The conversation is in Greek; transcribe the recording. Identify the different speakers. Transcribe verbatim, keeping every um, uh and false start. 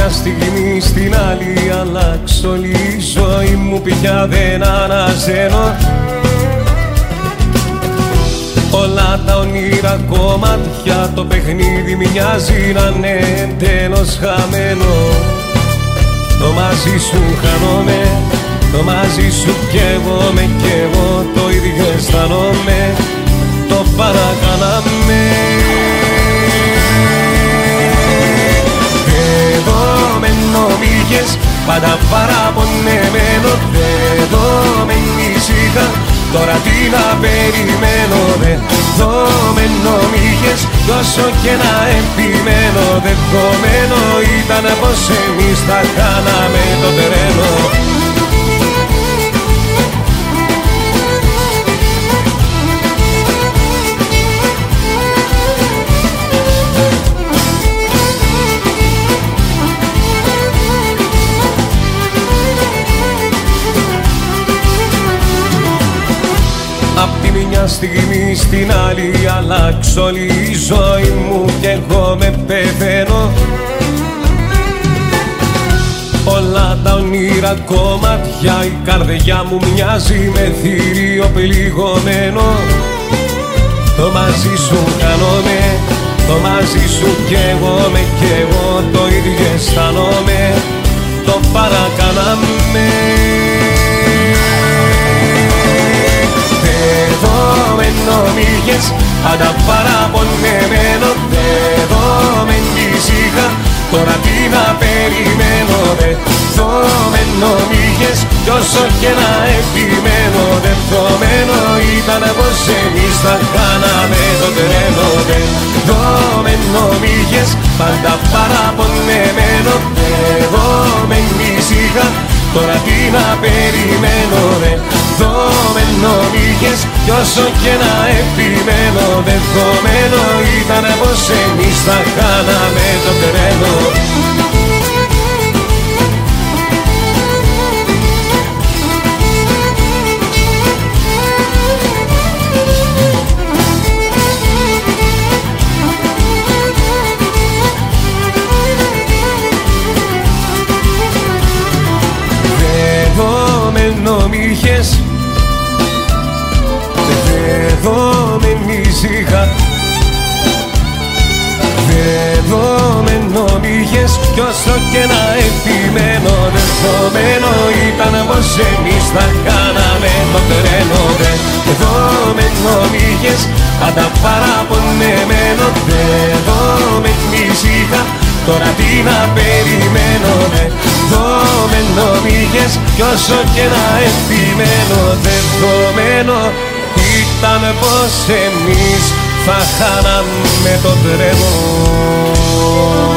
Speaker 1: μια στιγμή στην άλλη αλλάξω όλη η ζωή μου, πια δεν αναζένω. Όλα τα όνειρα κομμάτια, το παιχνίδι μοιάζει να είναι εντελώς χαμένο. Το μαζί σου χάνομαι, το μαζί σου κι εγώ με κι εγώ το ίδιο αισθάνομαι, το παρακάναμε. Εδώ με νομίγες, πάντα παραπονεμένο, εδώ με ήσυχα, τώρα τι να περιμένω. Εδώ με νομίγες, τόσο και να επιμένω, δεδομένο ήταν πως εμείς θα κάναμε το τρένο. Απ' τη μια στιγμή στην άλλη αλλάξω όλη η ζωή μου κι εγώ με πεθαίνω. Όλα τα όνειρα κομμάτια, η καρδιά μου μοιάζει με θηρίο πληγωμένο. Το μαζί σου κάνομαι, το μαζί σου κι εγώ με κι εγώ το ίδιο αισθάνομαι, το παρακάναμε. Εδώ με νομίγες, πάντα παραπονεμένο, εδώ με ήσυχα, τώρα τι να περιμένω. Εδώ με νομίγες, κι όσο και να επιμένω, δεδομένο ήταν πως εμείς θα κάναμε το τρένο. Εδώ με νομίγες, πάντα παραπονεμένο, εδώ με ήσυχα, τώρα τι να περιμένω. Εδώ με νομίγες, κι όσο και να επιμένω, δεδομένο ήταν πως εμείς θα κάναμε το τρένο. Εδώ με νομίγες, εδώ με ήσυχα, εδώ με νομίγες, κι όσο και να επιμένω, δεδομένο ήταν πως εμείς θα κάναμε το τρένο. Εδώ με νομίγες, πάντα παραπονεμένο, εδώ με ήσυχα, τώρα τι να περιμένω. Εδώ με νομίγες, κι όσο και να επιμένω, δεδομένο ήταν πως εμείς θα χάναμε το τρένο.